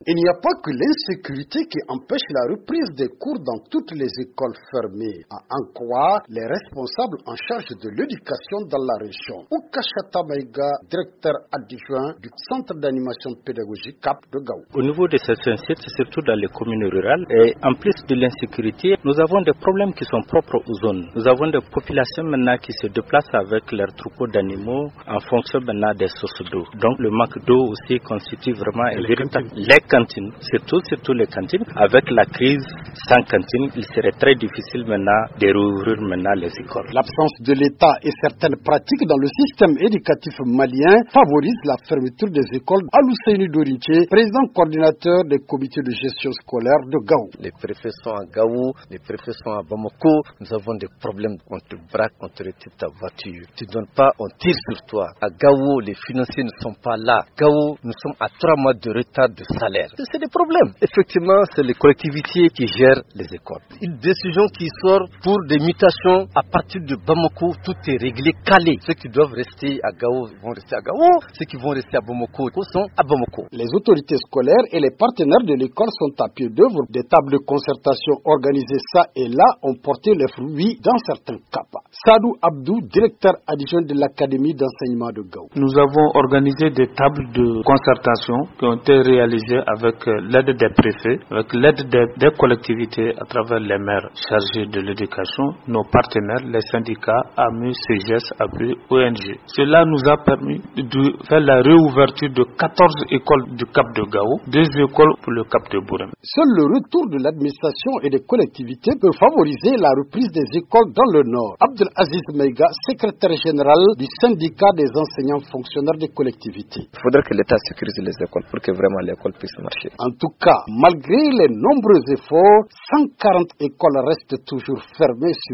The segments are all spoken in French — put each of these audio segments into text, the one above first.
Il n'y a pas que l'insécurité qui empêche la reprise des cours dans toutes les écoles fermées, à en croire les responsables en charge de l'éducation dans la région. Oukachata Maïga, directeur adjoint du Centre d'animation pédagogique CAP de Gao. Au niveau de certains sites, surtout dans les communes rurales, et en plus de l'insécurité, nous avons des problèmes qui sont propres aux zones. Nous avons des populations maintenant qui se déplacent avec leurs troupeaux d'animaux en fonction maintenant des sources d'eau. Donc le manque d'eau aussi constitue vraiment un véritable... Les cantines, surtout les cantines. Avec la crise, sans cantine, il serait très difficile maintenant de rouvrir maintenant les écoles. L'absence de l'État et certaines pratiques dans le système éducatif malien favorisent la fermeture des écoles. Alousseinou Dorinché, président coordinateur des comités de gestion scolaire de Gao. Les préfets sont à Gao, les préfets sont à Bamako. Nous avons des problèmes, on te braque, on te retire ta voiture. Tu ne donnes pas, on tire sur toi. À Gao, les financiers ne sont pas là. Gao, nous sommes à 3 mois de retard de salaire. C'est des problèmes. Effectivement, c'est les collectivités qui gèrent les écoles. Une décision qui sort pour des mutations à partir de Bamako, tout est réglé, calé. Ceux qui doivent rester à Gao vont rester à Gao. Ceux qui vont rester à Bamako sont à Bamako. Les autorités scolaires et les partenaires de l'école sont à pied d'œuvre. Des tables de concertation organisées ça et là ont porté les fruits dans certains cas. Sadou Abdou, directeur adjoint de l'Académie d'enseignement de Gao. Nous avons organisé des tables de concertation qui ont été réalisées avec l'aide des préfets, avec l'aide des collectivités à travers les maires chargés de l'éducation, nos partenaires, les syndicats, AMU, CGS, ABU, ONG. Cela nous a permis de faire la réouverture de 14 écoles du Cap de Gao, 2 écoles pour le Cap de Bourem. Seul le retour de l'administration et des collectivités peut favoriser la reprise des écoles dans le Nord. Abdel Aziz Meiga, secrétaire général du syndicat des enseignants fonctionnaires des collectivités. Il faudrait que l'État sécurise les écoles pour que vraiment l'école puisse marcher. En tout cas, malgré les nombreux efforts, 140 écoles restent toujours fermées sur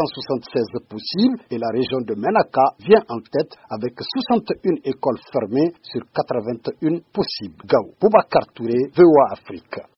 576 possibles et la région de Menaka vient en tête avec 61 écoles fermées sur 81 possibles. Gao, Boubacar Touré, VOA Afrique.